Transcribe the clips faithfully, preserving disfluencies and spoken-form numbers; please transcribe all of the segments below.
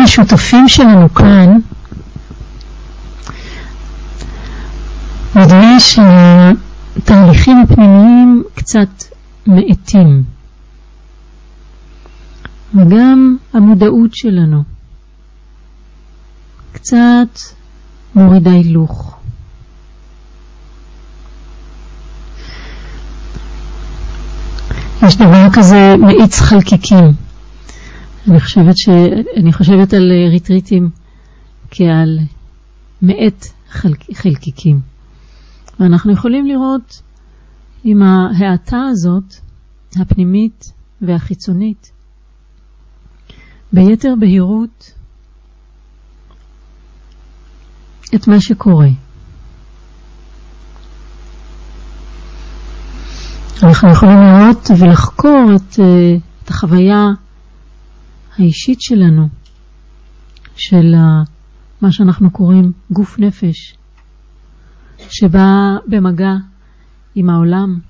השותפים שלנו כאן, נדמה שהתהליכים הפנימיים קצת מעטים. וגם המודעות שלנו קצת מורידה הילוך. יש דבר כזה מאיץ חלקיקים. אני חושבת ש... אני חושבת על ריטריטים כעל מעט חלק... חלקיקים. ואנחנו יכולים לראות עם ההאטה הזאת, הפנימית והחיצונית, ביתר בהירות את מה שקורה. אנחנו יכולים לראות ולחקור את, את החוויה האישית שלנו, של מה שאנחנו קוראים גוף נפש, שבא במגע עם העולם,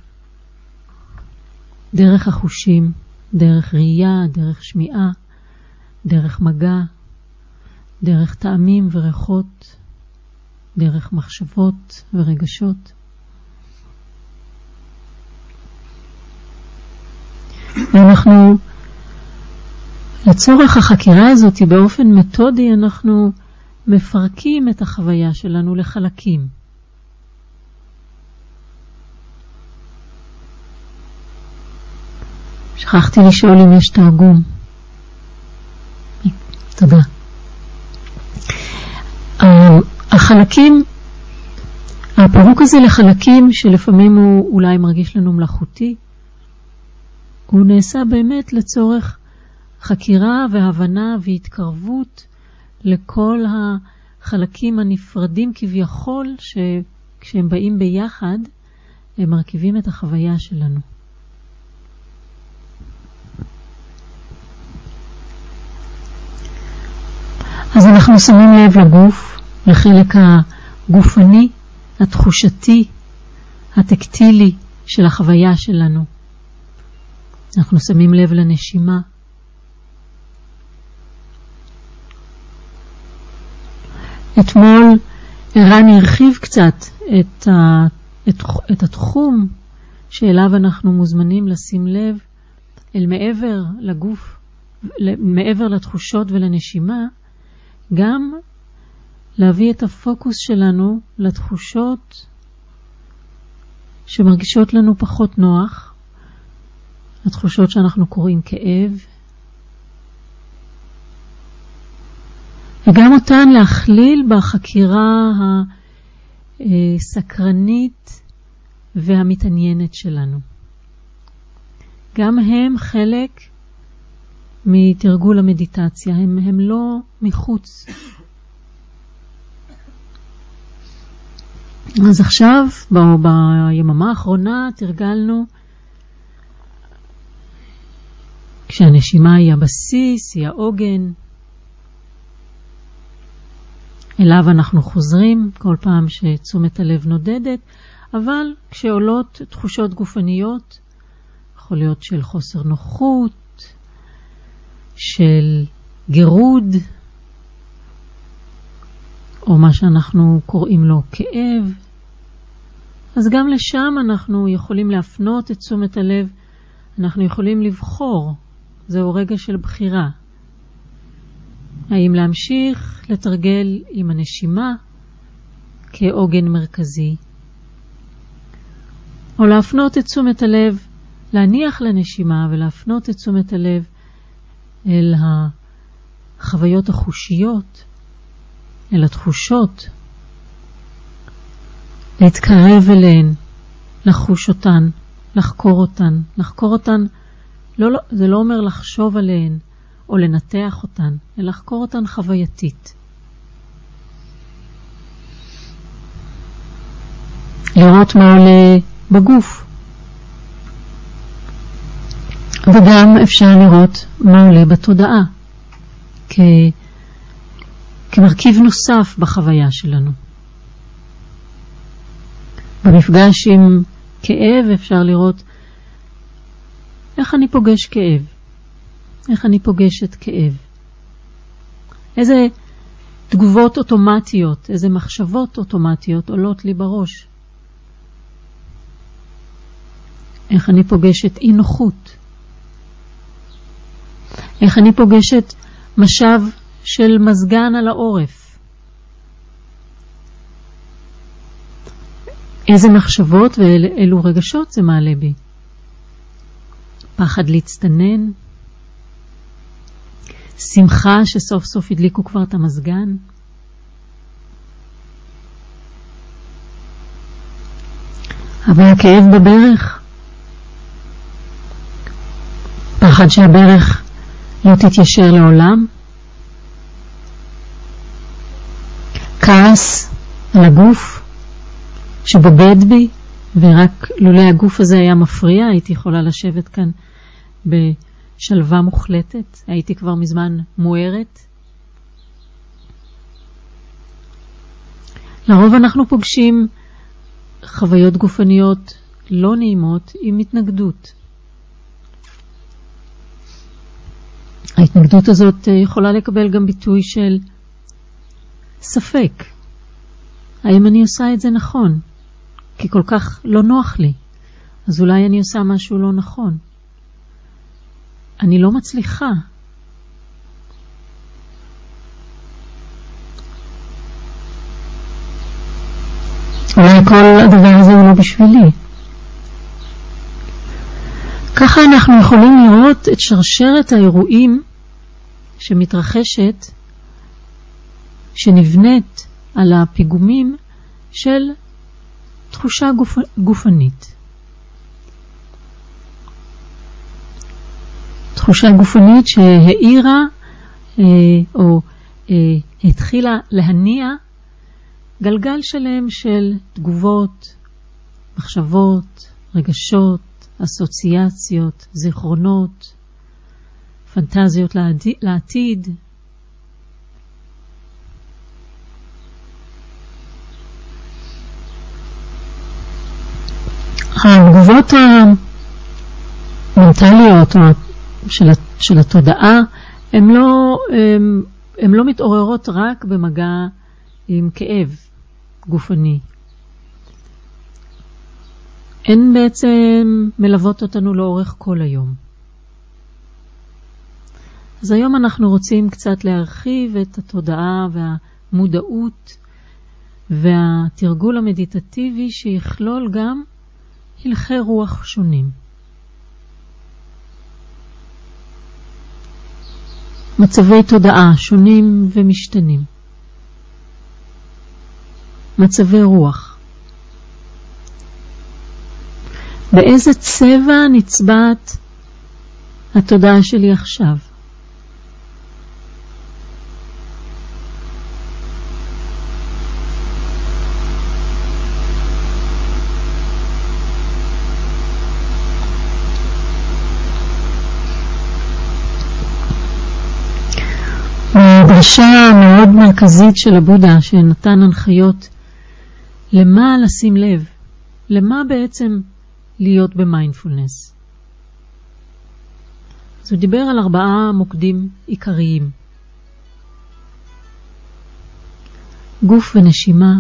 דרך החושים, דרך ראייה, דרך שמיעה, דרך מגע, דרך טעמים וריחות, דרך מחשבות ורגשות. ואנחנו, לצורך החקירה הזאת, באופן מתודי, אנחנו מפרקים את החוויה שלנו לחלקים. שכחתי לשאול אם יש תרגום. תודה. החלקים, הפירוק הזה לחלקים שלפעמים הוא אולי מרגיש לנו מלאכותי, הוא נעשה באמת לצורך חקירה והבנה והתקרבות לכל החלקים הנפרדים כביכול, שכשהם באים ביחד הם מרכיבים את החוויה שלנו. אז אנחנו שמים לב לגוף, לחלק הגופני, התחושתי, הטקטילי של החוויה שלנו. אנחנו שמים לב לנשימה. אתמול ערן הרחיב קצת את, ה, את, את התחום שאליו אנחנו מוזמנים לשים לב אל מעבר לגוף, מעבר לתחושות ולנשימה, גם להביא את הפוקוס שלנו לתחושות שמרגישות לנו פחות נוח, התחושות שאנחנו קוראים כאב, וגם אותן להכליל בחקירה הסקרנית והמתעניינת שלנו. גם הם חלק מתרגול המדיטציה, הם, הם לא מחוץ. אז עכשיו, ב, ביממה האחרונה, תרגלנו כשהנשימה היא הבסיס, היא העוגן, אליו אנחנו חוזרים כל פעם שתשומת הלב נודדת, אבל כשעולות תחושות גופניות, יכול להיות של חוסר נוחות, של גירוד, או מה שאנחנו קוראים לו כאב, אז גם לשם אנחנו יכולים להפנות את תשומת הלב, אנחנו יכולים לבחור, זהו רגע של בחירה. האם להמשיך לתרגל עם הנשימה כעוגן מרכזי, או להפנות את תשומת הלב, להניח לנשימה ולהפנות את תשומת הלב אל החוויות החושיות, אל התחושות, להתקרב אליהן, לחוש אותן, לחקור אותן. לחקור אותן, לא, לא, זה לא אומר לחשוב עליהן או לנתח אותן, אלא לחקור אותן חווייתית. לראות מה עולה בגוף. וגם אפשר לראות מה עולה בתודעה, כ... כמרכיב נוסף בחוויה שלנו. במפגש עם כאב אפשר לראות איך אני פוגש כאב, איך אני פוגשת כאב, איזה תגובות אוטומטיות, איזה מחשבות אוטומטיות עולות לי בראש. איך אני פוגשת אי נוחות. איך אני פוגשת משב של מזגן על העורף. איזה מחשבות ואילו רגשות זה מעלה בי. פחד להצטנן. שמחה שסוף סוף הדליקו כבר את המזגן. אבל הכאב בברך. פחד שהברך לא תתיישר לעולם. כעס על הגוף שבובד בי, ורק לולא הגוף הזה היה מפריע, הייתי יכולה לשבת כאן בשלווה מוחלטת, הייתי כבר מזמן מוארת. לרוב אנחנו פוגשים חוויות גופניות לא נעימות עם התנגדות. ההתנגדות הזאת יכולה לקבל גם ביטוי של ספק. האם אני עושה את זה נכון? כי כל כך לא נוח לי. אז אולי אני עושה משהו לא נכון. אני לא מצליחה. אולי כל הדבר הזה הוא לא בשבילי. ככה אנחנו יכולים לראות את שרשרת האירועים שמתרחשת, שנבנית על הפיגומים של תחושה גופ... גופנית. תחושה גופנית שהאירה אה, או אה, התחילה להניע גלגל שלם של תגובות, מחשבות, רגשות, אסוציאציות, זיכרונות, פנטזיות לעתיד, לעתיד. התגובות המנטליות של, של התודעה הן לא, הן, הן לא מתעוררות רק במגע עם כאב גופני. הן בעצם מלוות אותנו לאורך כל היום. אז היום אנחנו רוצים קצת להרחיב את התודעה והמודעות והתרגול המדיטטיבי שיכלול גם הלכי רוח שונים. מצבי תודעה שונים ומשתנים. מצבי רוח. באיזה צבע נצבעת התודעה שלי עכשיו? הדרשה מאוד מרכזית של הבודה שנתן הנחיות למה לשים לב, למה בעצם להיות במיינדפולנס. אז הוא דיבר על ארבעה מוקדים עיקריים. גוף ונשימה,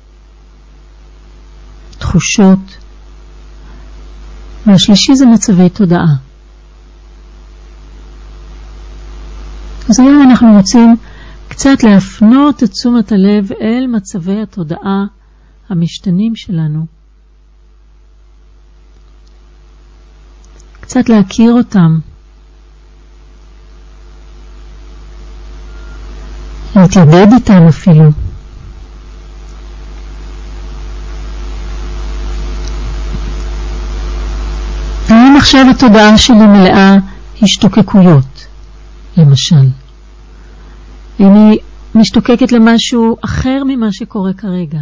תחושות, והשלישי זה מצבי תודעה. אז היום אנחנו רוצים קצת להפנות את תשומת הלב אל מצבי התודעה המשתנים שלנו. קצת להכיר אותם. להתיידד איתם אפילו. האם עכשיו התודעה שלי מלאה השתוקקויות, למשל? אם היא משתוקקת למשהו אחר ממה שקורה כרגע.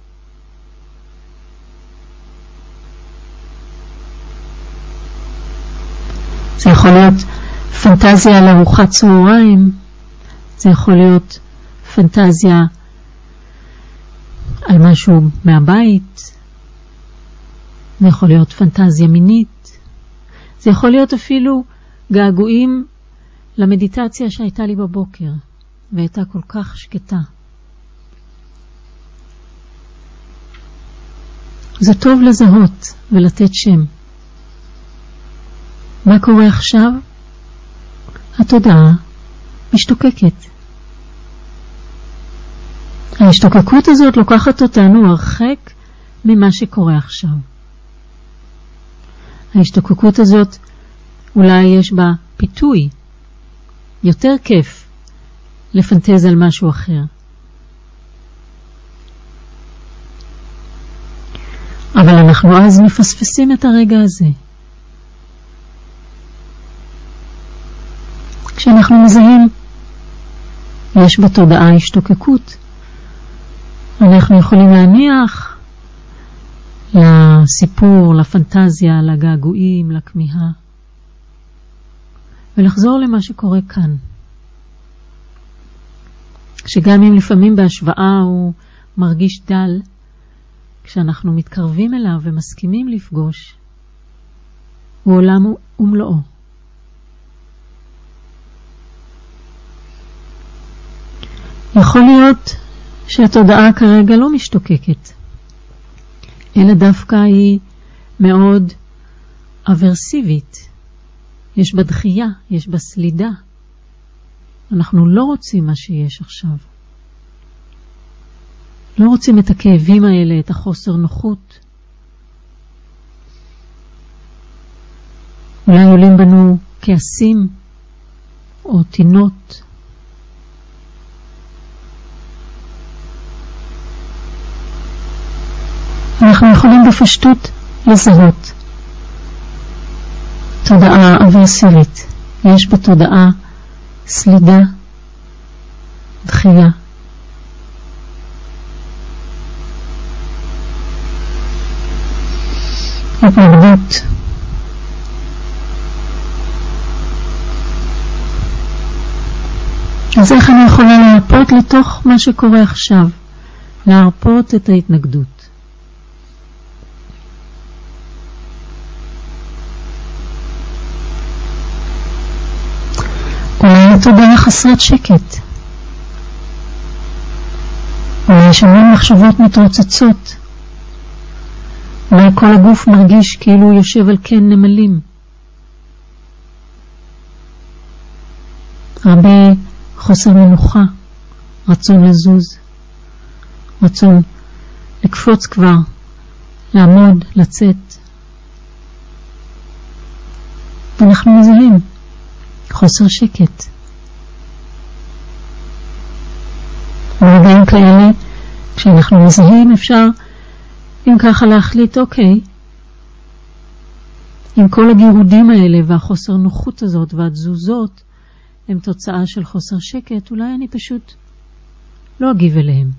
זה יכול להיות פנטזיה על ארוחת צהריים, זה יכול להיות פנטזיה על משהו מהבית, זה יכול להיות פנטזיה מינית, זה יכול להיות אפילו געגועים למדיטציה שהייתה לי בבוקר. והייתה כל כך שקטה. זה טוב לזהות ולתת שם. מה קורה עכשיו? התודעה משתוקקת. ההשתוקקות הזאת לוקחת אותנו הרחק ממה שקורה עכשיו. ההשתוקקות הזאת אולי יש בה פיתוי. יותר כיף לפנטז על משהו אחר. אבל אנחנו אז מפספסים את הרגע הזה. כשאנחנו מזהים, יש בתודעה השתוקקות. אנחנו יכולים להניח לסיפור, לפנטזיה, לגעגועים, לכמיהה, ולחזור למה שקורה כאן. שגם אם לפעמים בהשוואה הוא מרגיש דל, כשאנחנו מתקרבים אליו ומסכימים לפגוש, הוא עולם ומלואו. יכול להיות שהתודעה כרגע לא משתוקקת, אלא דווקא היא מאוד אברסיבית. יש בה דחייה, יש בה סלידה. אנחנו לא רוצים מה שיש עכשיו. לא רוצים את הכאבים האלה, את החוסר נוחות. אולי עולים בנו כעסים או תינות. אנחנו יכולים בפשטות לזהות תודעה אברסיבית. יש בתודעה סלידה, דחייה. התנגדות. אז איך אני יכולה להרפות לתוך מה שקורה עכשיו? להרפות את ההתנגדות. אולי התודעה חסרת שקט. אולי יש המון מחשבות מתרוצצות. אולי כל הגוף מרגיש כאילו הוא יושב על קן נמלים. הרבה חוסר מנוחה, רצון לזוז, רצון לקפוץ כבר, לעמוד, לצאת. ואנחנו מזהים חוסר שקט. וברגעים כאלה, כשאנחנו מזהים, אפשר אם ככה להחליט, אוקיי, אם כל הגירודים האלה והחוסר נוחות הזאת והתזוזות הם תוצאה של חוסר שקט, אולי אני פשוט לא אגיב אליהם.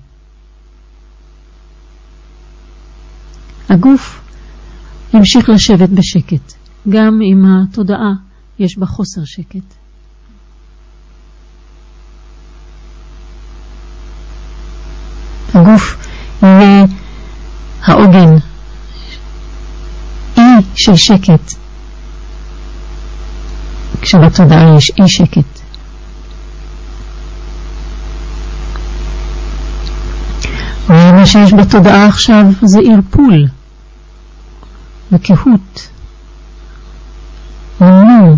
הגוף ימשיך לשבת בשקט, גם אם התודעה יש בה חוסר שקט. הגוף יהיה העוגן, אי של שקט, כשבתודעה יש אי שקט. ומה שיש בתודעה עכשיו זה ערפול וקהות, מנום.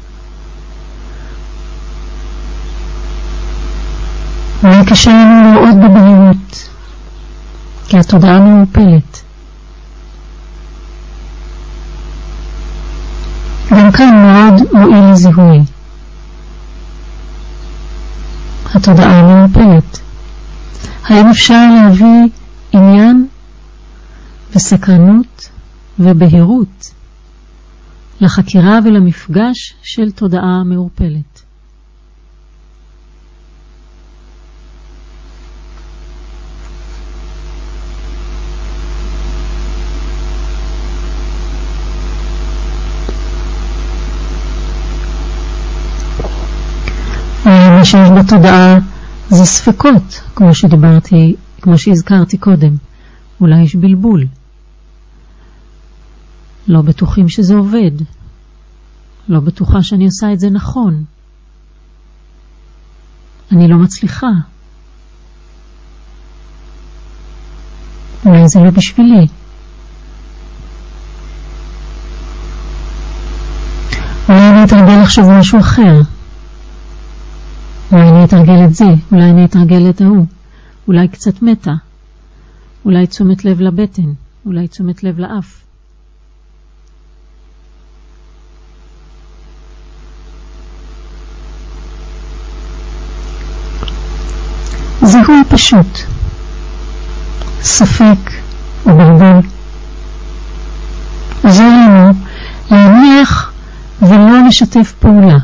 אולי קשה לנו לראות בבהירות, כי התודעה מעופלת. גם כאן מאוד מועיל לזיהוי. התודעה מעופלת. האם אפשר להביא עניין וסקרנות ובהירות לחקירה ולמפגש של תודעה מעופלת? מה שיש בתודעה זה ספקות, כמו שדיברתי, כמו שהזכרתי קודם. אולי יש בלבול. לא בטוחים שזה עובד. לא בטוחה שאני עושה את זה נכון. אני לא מצליחה. אולי זה לא בשבילי. אולי אני אתרגל לחשוב משהו אחר. אולי אני אתרגל את זה, אולי אני אתרגל את ההוא. אולי קצת מתה. אולי תשומת לב לבטן, אולי תשומת לב לאף. זיהוי פשוט. ספק או בלבול. עוזר לנו להניח ולא לשתף פעולה.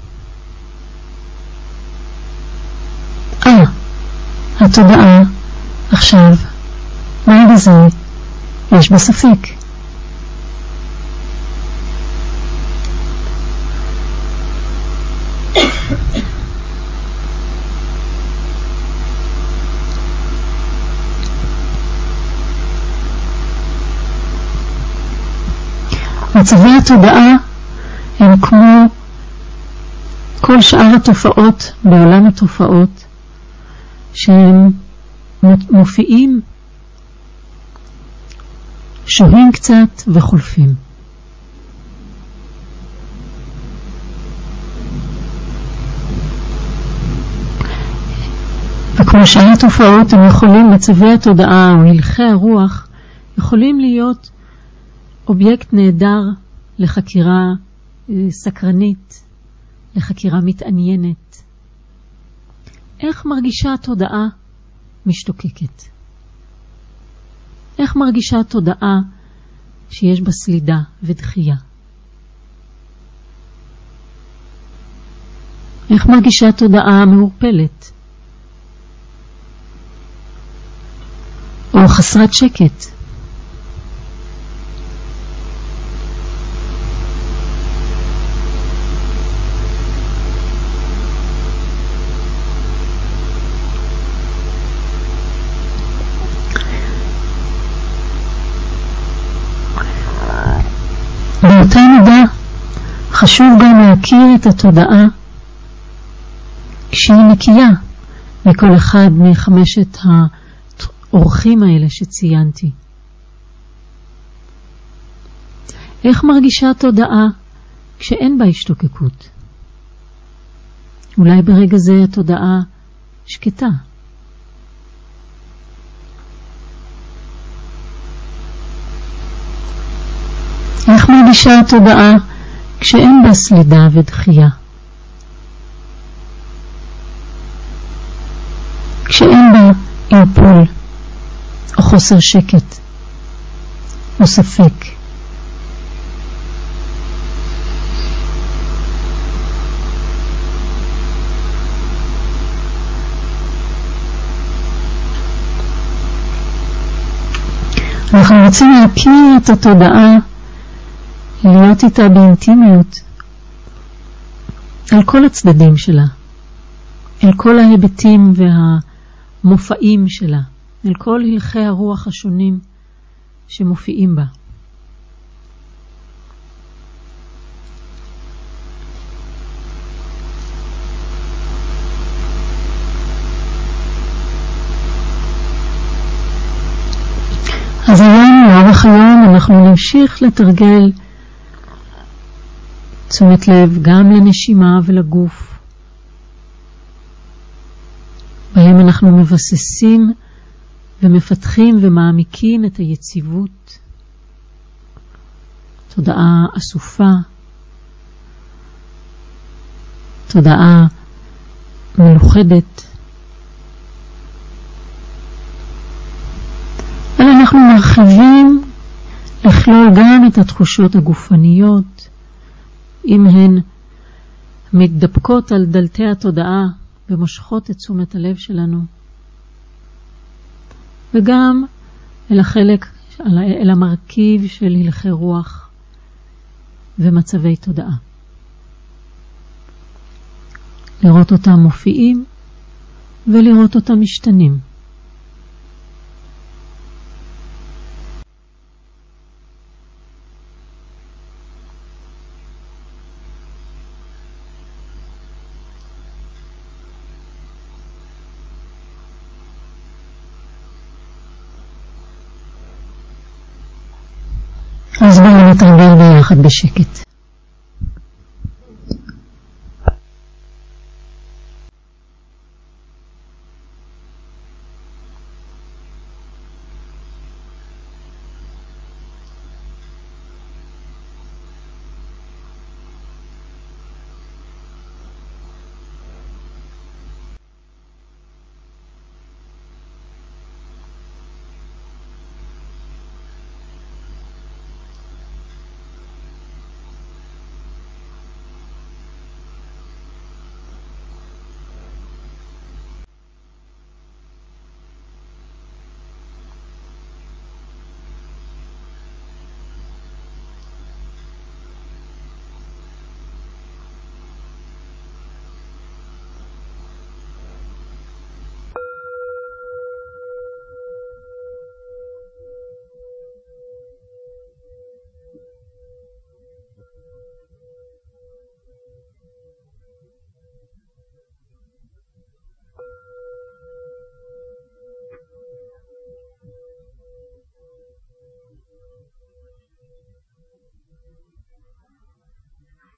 אה, התודעה עכשיו, מה בזה? יש בה ספק. מצבי התודעה הם כמו כל שאר התופעות בעולם התופעות שהם מופיעים, שוהים קצת וחולפים. וכמו שאר התופעות הם יכולים, מצבי התודעה או הלכי הרוח יכולים להיות אובייקט נהדר לחקירה סקרנית, לחקירה מתעניינת. איך מרגישה התודעה משתוקקת? איך מרגישה התודעה שיש בה סלידה ודחייה? איך מרגישה התודעה מעורפלת? או חסרת שקט? באותה מידה חשוב גם להכיר את התודעה כשהיא נקייה מכל אחד מחמשת האורחים האלה שציינתי. איך מרגישה התודעה כשאין בה השתוקקות? אולי ברגע זה התודעה שקטה. איך מרגישה התודעה כשאין בה סלידה ודחייה? כשאין בה ערפול או חוסר שקט או ספק. אנחנו רוצים להכיר את התודעה, להיות איתה באינטימיות על כל הצדדים שלה, על כל ההיבטים והמופעים שלה, על כל הלכי הרוח השונים שמופיעים בה. אז היום, לאורך היום, אנחנו נמשיך לתרגל תשומת לב גם לנשימה ולגוף, בהם אנחנו מבססים ומפתחים ומעמיקים את היציבות, תודעה אסופה, תודעה מלוכדת. ואנחנו מרחיבים לכלול גם את התחושות הגופניות, אם הן מתדפקות על דלתי התודעה ומושכות את תשומת הלב שלנו, וגם אל החלק, אל המרכיב של הלכי רוח ומצבי תודעה. לראות אותם מופיעים ולראות אותם משתנים. אז בואו נתרגל ביחד בשקט.